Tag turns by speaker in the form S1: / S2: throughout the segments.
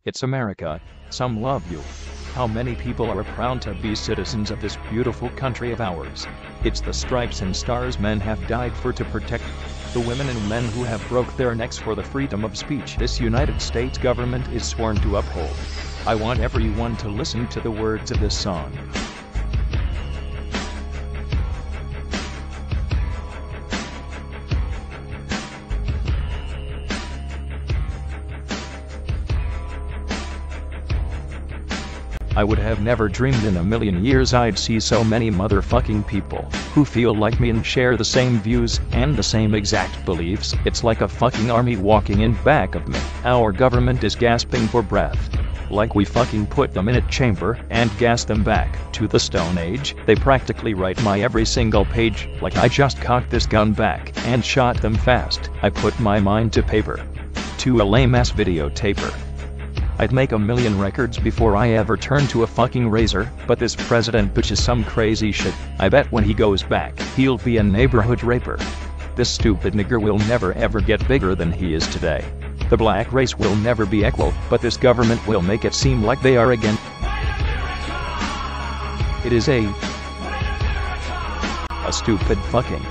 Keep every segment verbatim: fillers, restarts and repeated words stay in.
S1: It's America. Some love you. How many people are proud to be citizens of this beautiful country of ours? It's the stripes and stars men have died for to protect. The women and men who have broke their necks for the freedom of speech this United States government is sworn to uphold. I want everyone to listen to the words of this song. I would have never dreamed in a million years I'd see so many motherfucking people who feel like me and share the same views and the same exact beliefs. It's like a fucking army walking in back of me. Our government is gasping for breath. Like we fucking put them in a chamber and gas them back to the Stone Age. They practically write my every single page like I just cocked this gun back and shot them fast. I put my mind to paper. To a lame-ass videotaper. I'd make a million records before I ever turn to a fucking razor, but this president bitch is some crazy shit. I bet when he goes back, he'll be a neighborhood raper. This stupid nigger will never ever get bigger than he is today. The black race will never be equal, but this government will make it seem like they are again. It is a... a stupid fucking...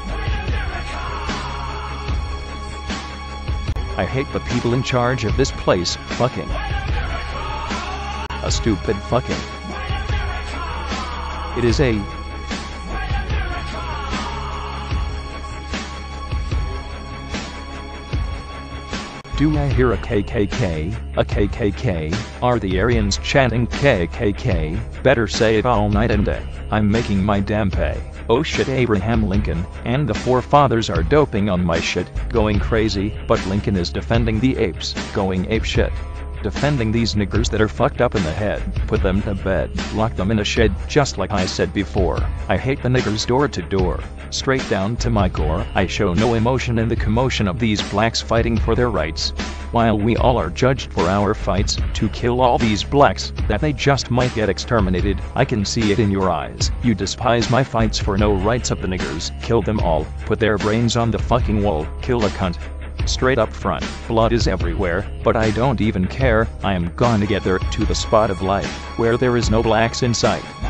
S1: I hate the people in charge of this place, fucking. A stupid fucking. It is a... Do I hear a K K K, a K K K, are the Aryans chanting K K K, better say it all night and day, I'm making my damn pay. Oh shit, Abraham Lincoln and the forefathers are doping on my shit, going crazy, but Lincoln is defending the apes, going ape shit. Defending these niggers that are fucked up in the head, put them to bed, lock them in a shed, just like I said before. I hate the niggers door to door, straight down to my core. I show no emotion in the commotion of these blacks fighting for their rights. While we all are judged for our fights to kill all these blacks, that they just might get exterminated, I can see it in your eyes. You despise my fights for no rights of the niggers. Kill them all, put their brains on the fucking wall, kill a cunt. Straight up front, blood is everywhere, but I don't even care. I am gonna get there to the spot of life, where there is no blacks in sight.